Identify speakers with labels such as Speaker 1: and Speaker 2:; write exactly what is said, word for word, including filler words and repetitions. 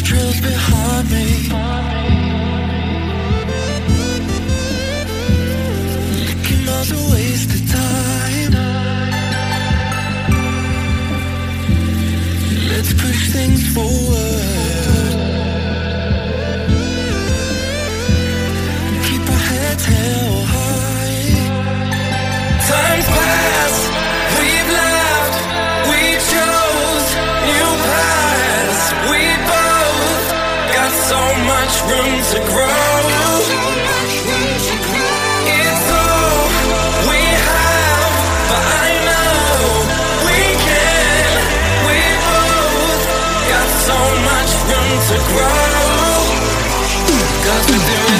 Speaker 1: trails behind me. Looking miles of wasted time. Let's push things forward. Keep our heads held high. Time's passed, we've left, we chose new paths. We both got so much room to grow. It's all we have, but I know we can. We both got so much room to grow. 'Cause we're doing